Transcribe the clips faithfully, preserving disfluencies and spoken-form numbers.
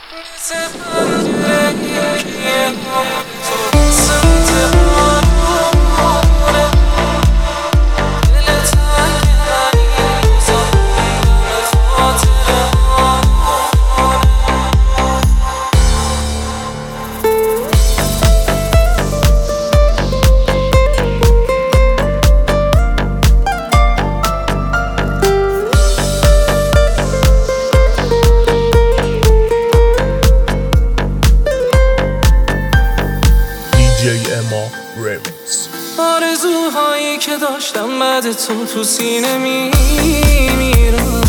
آرزوهایی که داشتم بعد تو تو سینه میمیرم،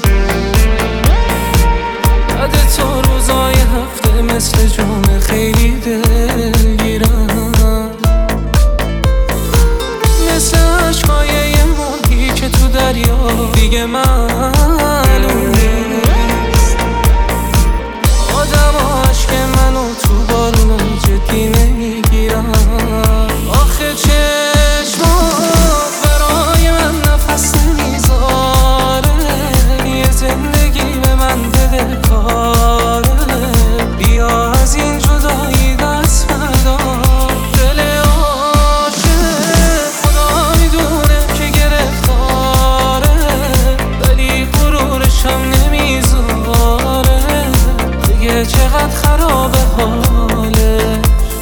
بعد تو روزای هفته مثل جمعه خیلی دلگیرم، مثل عشقای یه موجی که تو دریا دیگه معلوم نیست. آدم و عشق منو تو بارونو جدی نمیگیرم. آخه چشمات برای من نفس نمیذاره، یه زندگی به من بده کاره. بیا از این جدایی دست بردار، دل عاشق خدا میدونه که گرفتاره، ولی غرورشم نمیذاره. دیگه چقدر خرابه حاله.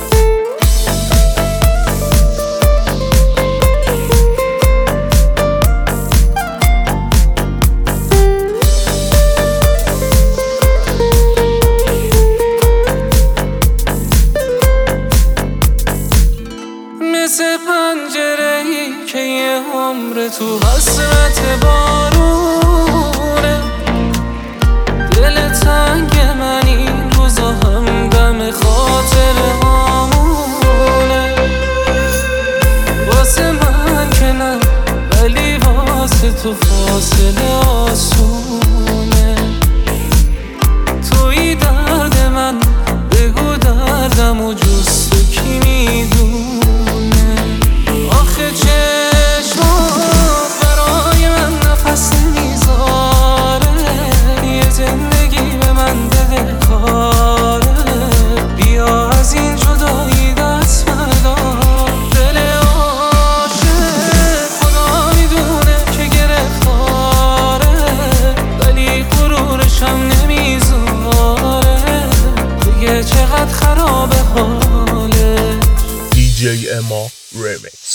مثل پنجره‌ای که یه عمر تو حسرت بارونه، دل تنگ من این روزا همدم خاطره هامونه. واسه من که نه، ولی واسه تو فاصله آسونه. توی درد من بگو دردم و جز تو کی میدونه. آخه چشمات برای من نفس نمیذاره، یه زندگی به من بده کاره. بیا از این جدایی دست بردار، دل عاشق خدا میدونه که گرفتاره، ولی غرورشم نمیذاره. دیگه چقدر خرابه حاله. دی جی اما Remix.